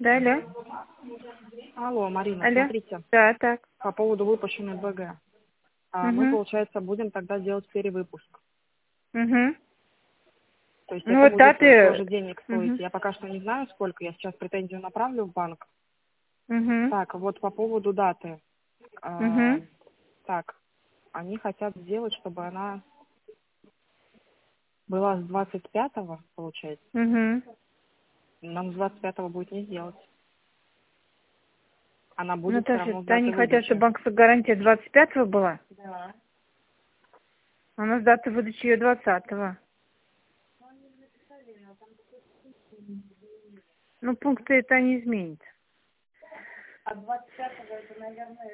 Да, алло. Алло, Марина, Алло. смотрите, Да, так. по поводу выпущенной БГ. Мы, Угу. получается, будем тогда делать перевыпуск. Угу. То есть Ну это вот будет даты. тоже денег стоить. Угу. Я пока что не знаю, сколько. Я сейчас претензию направлю в банк. Угу. Так, вот по поводу даты. А, Угу. так, они хотят сделать, чтобы она была с 25-го, получается. Угу. Нам с 25-го будет не сделать. Она Ну будет все то есть равно с они даты хотят, чтобы выдачи. банковская гарантия 25-го была, Да. а у нас дата выдачи ее 20-го. Ну пункты это не изменит. А 25-го это, наверное,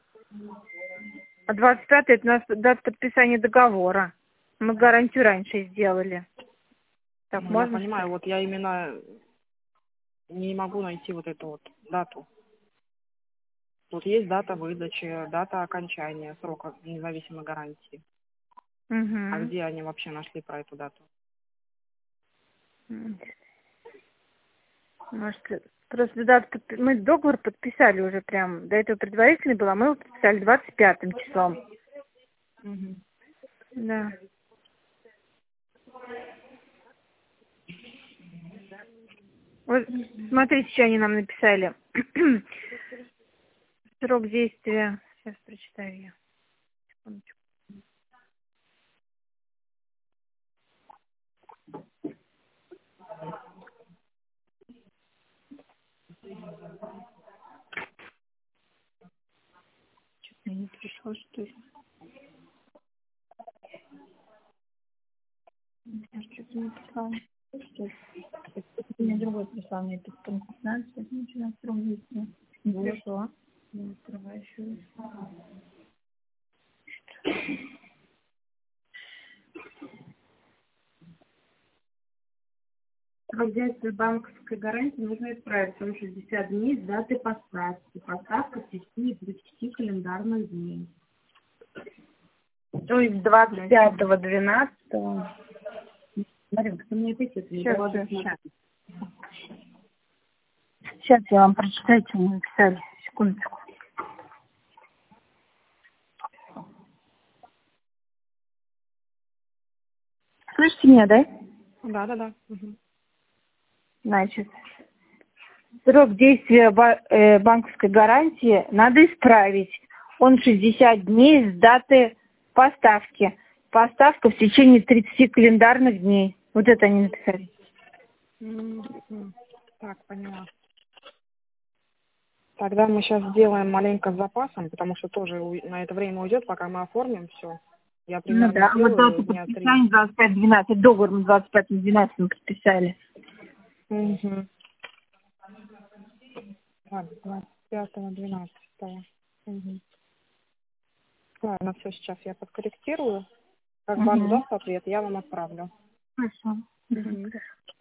А 25-й это у нас дата подписания договора. Мы гарантию раньше сделали. Так, ну, я можно что понимаю, ли? вот я именно не могу найти вот эту вот дату. Тут есть дата выдачи, дата окончания срока независимой гарантии. А Угу. где они вообще нашли про эту дату? Может, просто дату мы договор подписали уже прям. До этого предварительный был, а мы его подписали 25-м числом. Мгм. Да. Вот смотрите, что они нам написали. Срок действия. Сейчас прочитаю я. Секундочку. Что-то мне не пришло, что ли? Я что-то не прислала. У меня другой прислал, мне тут пункт 15, начинаю срок действия. Не пришло. Не открываю еще раз. Срок действия банковской гарантии нужно исправить. Он 60 дней с даты поставки. Поставка в течение 30 календарных дней. То есть 25-12. Маринка, ты мне опять это сейчас. Сейчас я вам прочитаю, что мне написали. Секундочку. Слышите меня, да? Да. Мгм. Значит, срок действия банковской гарантии надо исправить. Он 60 дней с даты поставки. Поставка в течение 30 календарных дней. Вот это они написали. Мгм. Так, поняла. Тогда мы сейчас сделаем маленько с запасом, потому что тоже на это время уйдет, пока мы оформим все. Я Ну примерно да, а вот сделаю дату дня 3. подписания 25-12. Договор мы 25-12 мы подписали. Угу. Так, 25-12. Угу. Ладно, все, сейчас я подкорректирую. Как банк Угу. даст ответ, я вам отправлю. Хорошо. Угу. Угу.